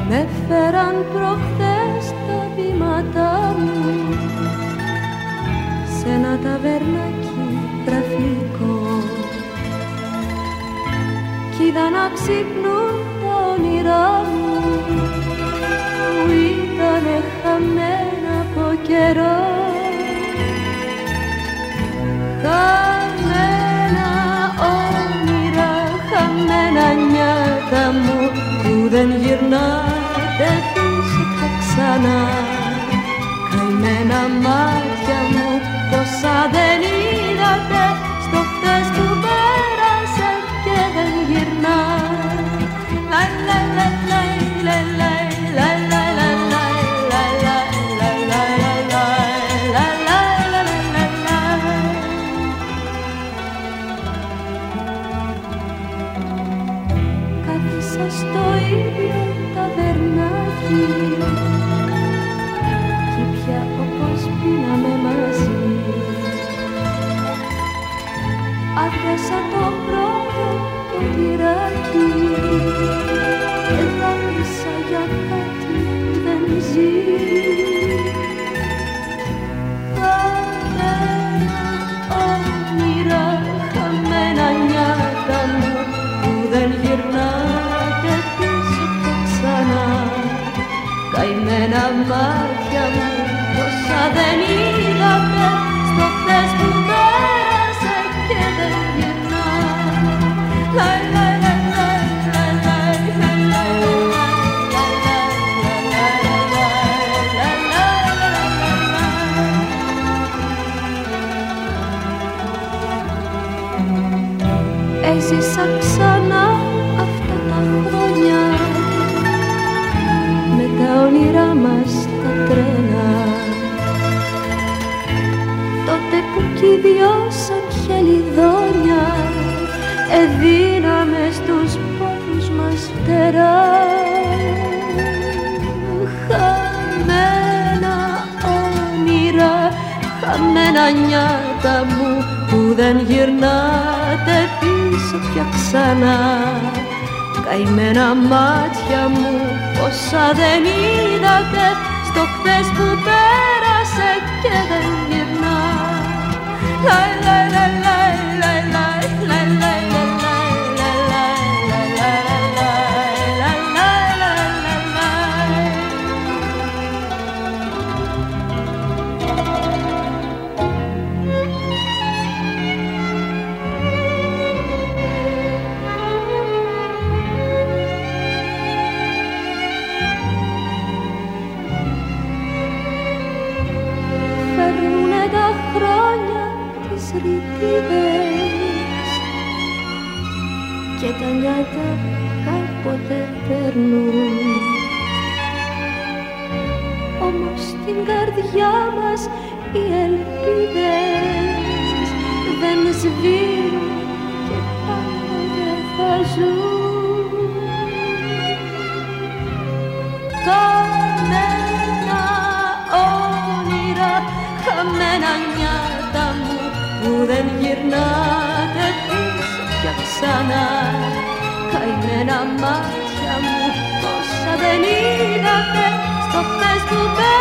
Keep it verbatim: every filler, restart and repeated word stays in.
με φέραν προχθές τα βήματά μου σε ένα ταβερνάκι γραφικό κι είδα να ξυπνούν τα όνειρά μου που ήτανε χαμένα από καιρό. Χαμένα όνειρα, χαμένα νιάτα μου που δεν γυρνάτε πίσω πια ξανά. Καημένα μάτια μου πόσα δεν είδατε στο χτες που πέρασε και δεν γυρνά. Λα λα λα λα λα λα λα λα λα λα λα λα λα λα λα. Κάθισα στο ίδιο ταβερνάκι κι πια όπως πίναμε μαζί. Άδειασα το πρώτο ποτηράκι και δάκρυσα για κάτι που δεν ζει. Χαμένα όνειρα, χαμένα νιάτα μου που δεν γυρνάτε πίσω πια ξανά. Καημένα μάτια μου τόσα δεν είδατε στο χθες που πέρασε και δεν γυρνά. Λα λα λα λα λα λα λα λα. Έζησα ξανά αυτά τα χρόνια με τα όνειρά μας τα τρένα, τότε που κι οι δυο σαν χελιδόνια εδίναμε στους πόδους μας φτερά. Χαμένα όνειρα, χαμένα νιάτα μου που δεν γυρνάτε πίσω πια ξανά. Καημένα μάτια μου πόσα δεν είδατε στο χθες που πέρασε και δεν γυρνά. Λα λα λα λα λα λα λα λα λα λα λα λα λα λα λα. Φέρνουνε τα χρόνια τις ρητίδες και τα νιάτα κάποτε παίρνουν, όμως στην καρδιά μας οι ελπίδες δεν σβήνουν και πάντοτε θα ζουν. Χαμένα όνειρα, χαμένα νιάτα μου που δεν γυρνάτε πίσω πια ξανά. Καημένα μάτια μου πόσα δεν είδατε στο χθες που πέρασε